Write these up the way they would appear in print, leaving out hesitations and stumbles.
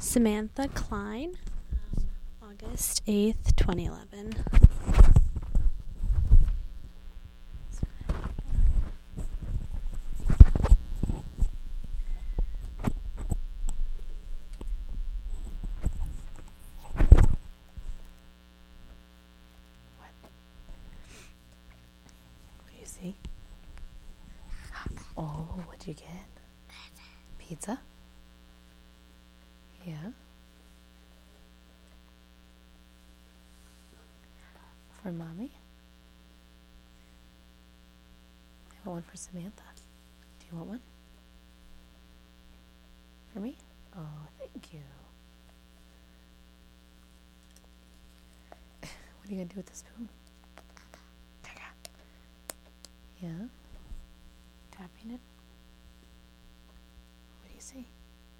Samantha Klein, August 8th, 2011. What do you see? Oh, what'd you get? Pizza? Yeah. For mommy? I want one for Samantha. Do you want one? For me? Oh, thank you. What are you going to do with the spoon? Yeah? Tapping it? What do you see?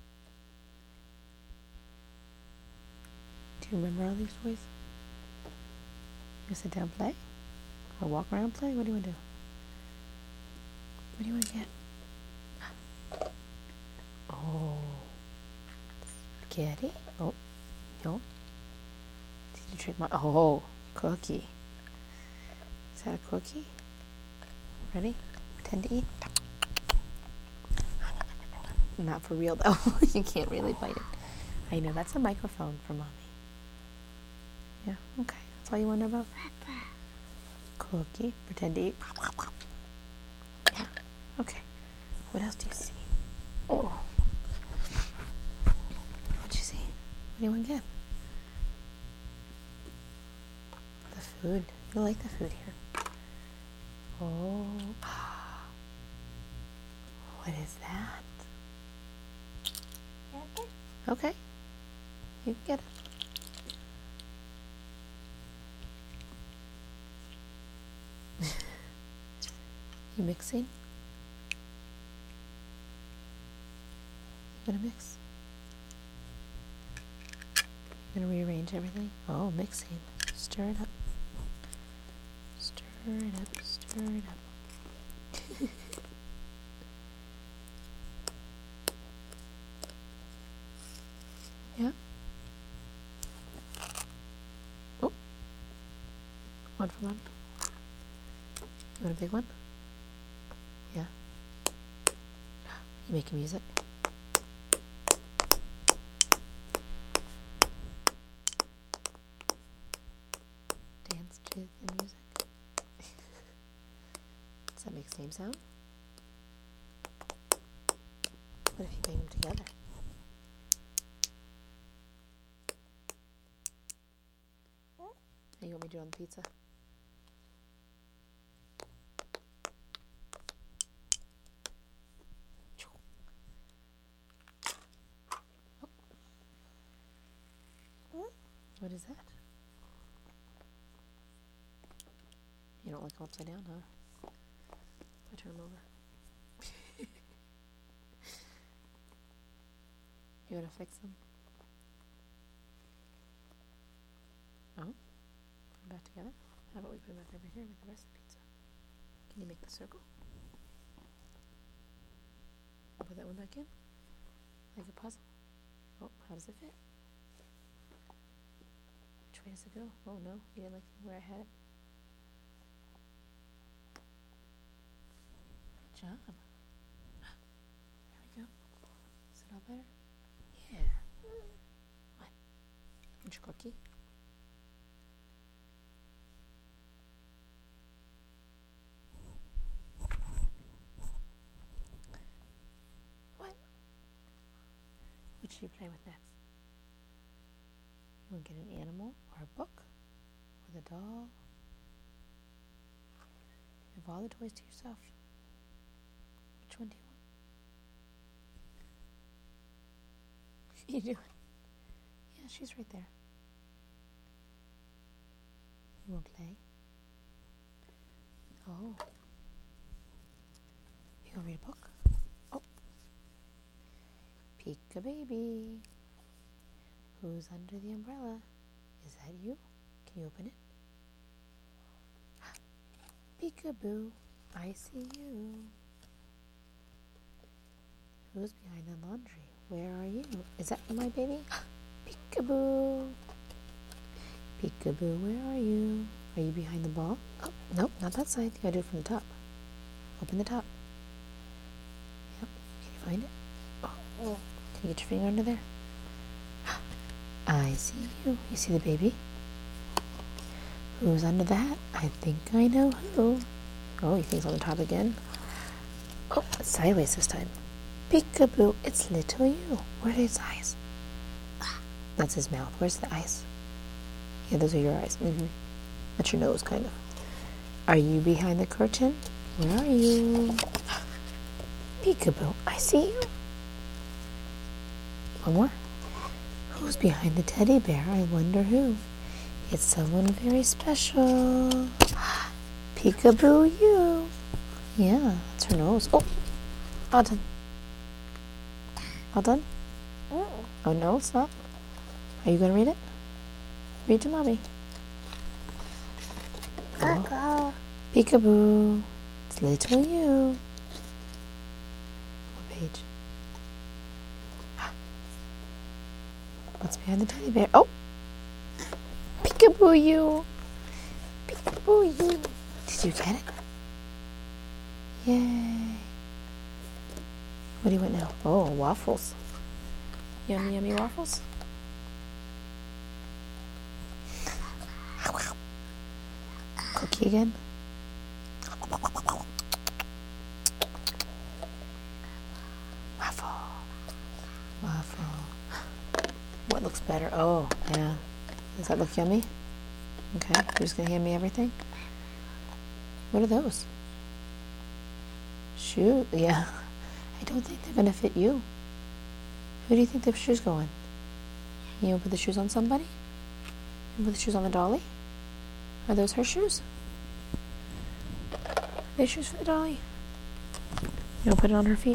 Do you remember all these toys? You sit down, play? Or walk around, play? What do you want to do? What do you want to get? Oh. Kitty? Oh. No. Did you trick my... Oh. Cookie. Is that a cookie? Ready? Pretend to eat. Not for real, though. You can't really bite it. I know, that's a microphone for mommy. Yeah, okay. That's all you want to know about? Cookie. Pretend to eat. Yeah, okay. What else do you see? Oh. What'd you see? What do you want to get? The food. You like the food here. Oh. What is that? Okay. You can get it. You mixing? You gonna mix? You gonna rearrange everything? Oh, mixing. Stir it up. Stir it up, stir it up. Yeah? Oh. One for one. You want a big one? Yeah. You making music? Dance to the music. Does that make the same sound? What if you bang them together? Now you want me to do it on the pizza? What is that? You don't like them upside down, huh? I turn them over. You want to fix them? Oh, put them back together. How about we put them back over here with the rest of the pizza? Can you make the circle? Put that one back in? Like a puzzle? Oh, how does it fit? Which way does it go? Oh no, you didn't like where I had it? Good job. There we go. Is it all better? Yeah. What? Want your cookie? What? What should you play with next? You want to get an animal or a book? Or the doll? You have all the toys to yourself. Which one do you want? You do? Yeah, she's right there. You want to play? Oh. You want to read a book? Oh. Peek-a-baby. Who's under the umbrella? Is that you? Can you open it? Peek-a-boo, I see you. Who's behind the laundry? Where are you? Is that my baby? Peekaboo. Peekaboo, where are you? Are you behind the ball? Oh, nope, not that side. You gotta do it from the top. Open the top. Yep. Can you find it? Oh. Can you get your finger under there? I see you. You see the baby? Who's under the hat? I think I know who. Oh, you think it's on the top again? Oh, it's sideways this time. Peekaboo, it's little you. Where are his eyes? That's his mouth. Where's the eyes? Yeah, those are your eyes. That's your nose, kind of. Are you behind the curtain? Where are you? Peekaboo, I see you. One more. Who's behind the teddy bear? I wonder who. It's someone very special. Peekaboo, you. Yeah, that's her nose. Oh, all done. All done? Oh, no, it's not. Are you going to read it? Read to Mommy. Oh. Peekaboo. It's little you. What page? What's behind the teddy bear? Oh! Peekaboo, you. Peekaboo, you. Did you get it? Yay. What do you want now? Oh, waffles. Yummy, yummy waffles. Cookie again. Waffle. Waffle. What looks better? Oh, yeah. Does that look yummy? Okay, you're just going to hand me everything? What are those? Shoe? Yeah. I don't think they're going to fit you. Who do you think the shoes go on? You want to put the shoes on somebody? You put the shoes on the dolly? Are those her shoes? Are they shoes for the dolly? You want to put it on her feet?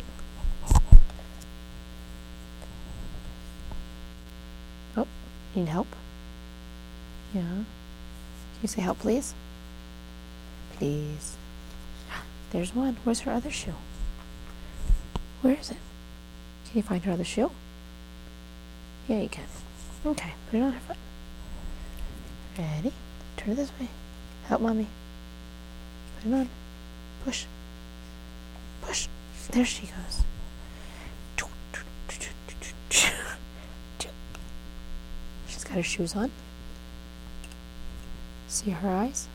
Oh, need help? Yeah. Can you say help, please? Please. There's one. Where's her other shoe? Where is it? Can you find her other shoe? Yeah, you can. Okay, put it on her foot. Ready? Turn it this way. Help Mommy. Put it on. Push. Push. There she goes. She's got her shoes on. See her eyes?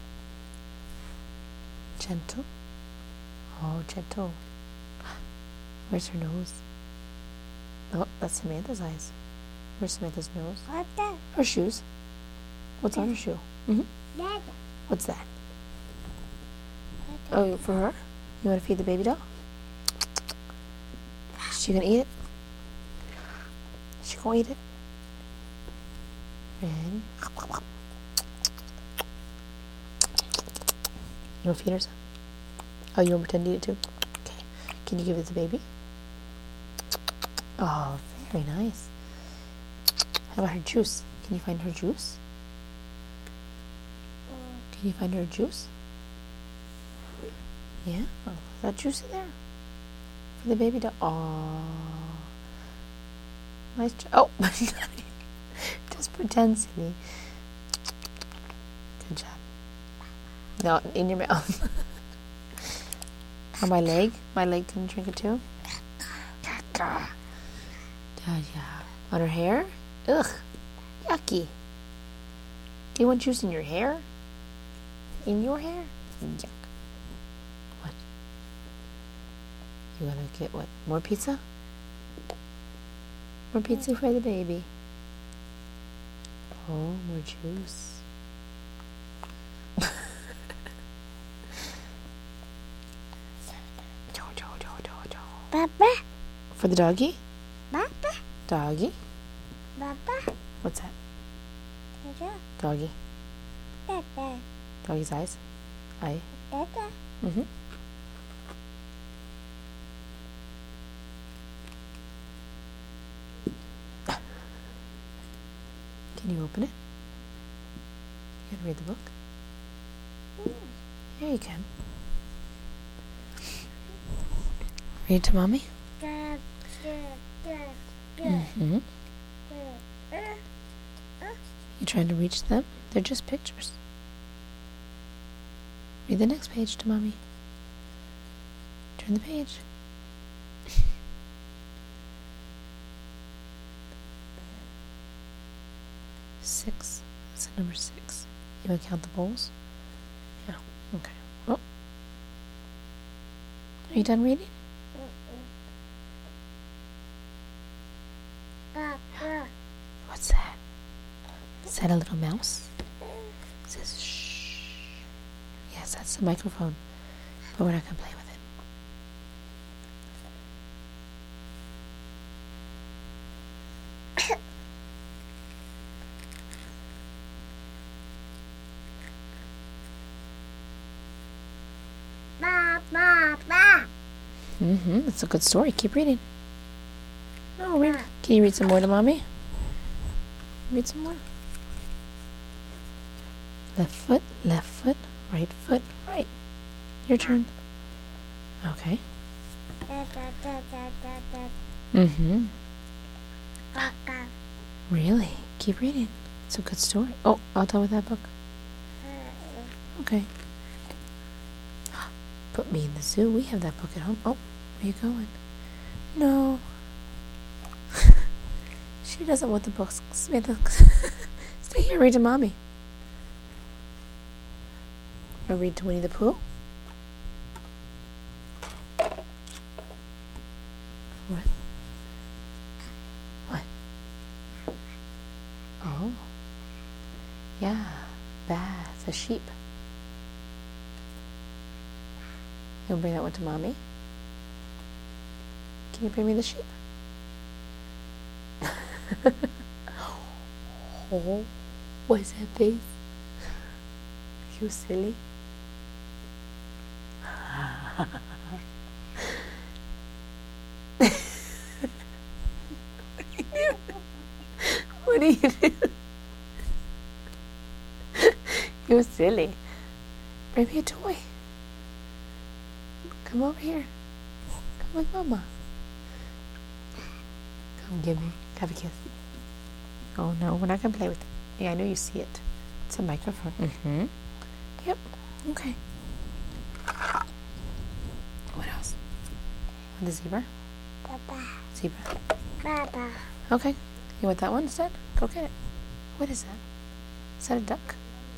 Gentle. Oh, gentle. Where's her nose? Oh, that's Samantha's eyes. Where's Samantha's nose? What's that? Her shoes. What's on her shoe? Dad. What's that? Oh, for her? You want to feed the baby doll? Is she gonna eat it? Is she gonna eat it? Ready? You want to feed her some? Oh, you want to pretend to eat it too? Okay. Can you give it to the baby? Oh, very nice. How about her juice? Can you find her juice? Can you find her juice? Yeah? Oh, is that juice in there? For the baby doll? Oh. Nice job. Oh, just pretend, silly. Good job. No, in your mouth. On my leg? My leg can drink it too? On her hair? Ugh. Yucky. Do you want juice in your hair? In your hair? Yuck. What? You want to get what? More pizza? More pizza for the baby. Oh, more juice. Papa. For the doggy? Papa. Doggy? Papa. What's that? Dada. Doggy. Dada. Doggy's eyes? Eye? Dada. Mm-hmm. Can you open it? You can read the book? Yeah, you can. Read it to Mommy? Dad. Mm-hmm. You trying to reach them? They're just pictures. Read the next page to mommy. Turn the page. Six. That's the number 6. You want to count the bowls? Yeah. Okay. Oh. Are you done reading? What's that? Is that a little mouse? It says shh. Yes, that's the microphone. But we're not going to play with it. Mm-hmm. That's a good story. Keep reading. Oh, read. Can you read some more to mommy? Read some more. Left foot, right foot, right. Your turn. Okay. Mm-hmm. Really? Keep reading. It's a good story. Oh, all done with that book? Okay. Put me in the zoo. We have that book at home. Oh, where you going? No. She doesn't want the books. Stay here, read to mommy. Or read to Winnie the Pooh. What? What? Oh. Yeah. Bath. A sheep. You'll bring that one to mommy? Can you bring me the sheep? Oh, what's that face? You silly. What are you doing? You silly. Bring me a toy. Come over here. Come with mama. Come give me. Have a kiss. Oh no, we're not gonna play with it. Yeah, I know you see it. It's a microphone. Mm-hmm. Yep. Okay. What else? The zebra? Zebra. Okay. You want that one instead? Go get it. What is that? Is that a duck?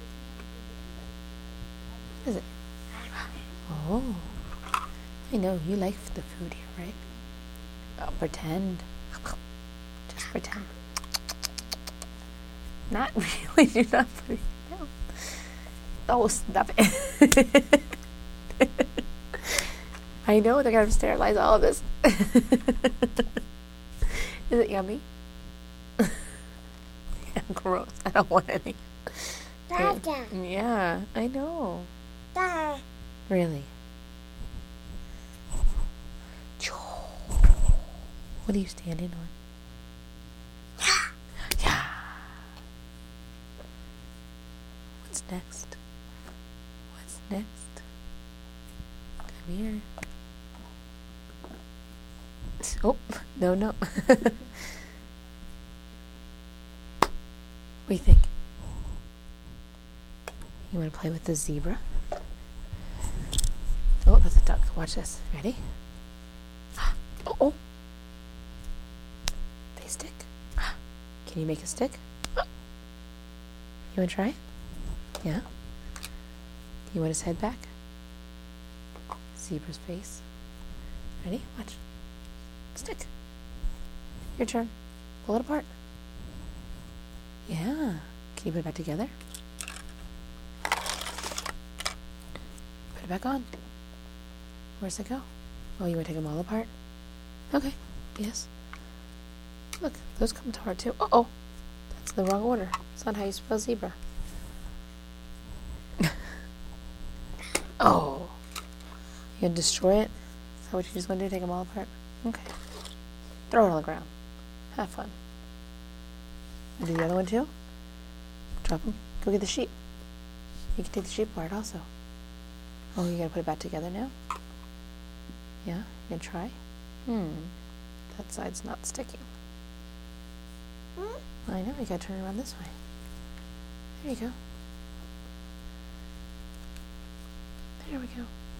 What is it? Oh. I know, you like the food here, right? Oh, pretend. Just pretend. Not really, do not put it down. Oh, stop it. I know, they're going to sterilize all of this. Is it yummy? Yeah, gross. I don't want any. Yeah, I know. Really? What are you standing on? Yeah. What's next? What's next? Come here. Oh, no. What do you think? You want to play with the zebra? Oh, that's a duck. Watch this. Ready? Oh. They stick. Can you make a stick? You want to try? Yeah? You want his head back? Zebra's face. Ready? Watch. Stick. Your turn. Pull it apart. Yeah. Can you put it back together? Put it back on. Where's it go? Oh, you want to take them all apart? Okay. Yes. Look, those come apart too. Uh-oh. That's the wrong order. It's not how you spell zebra. Oh. You gonna destroy it? Is that what you just gonna do? Take them all apart? Okay. Throw it on the ground. Have fun. And do the other one too? Drop them. Go get the sheep. You can take the sheep apart also. Oh, you gotta put it back together now? Yeah? You gonna try? That side's not sticking. I know, we gotta turn around this way. There you go. There we go.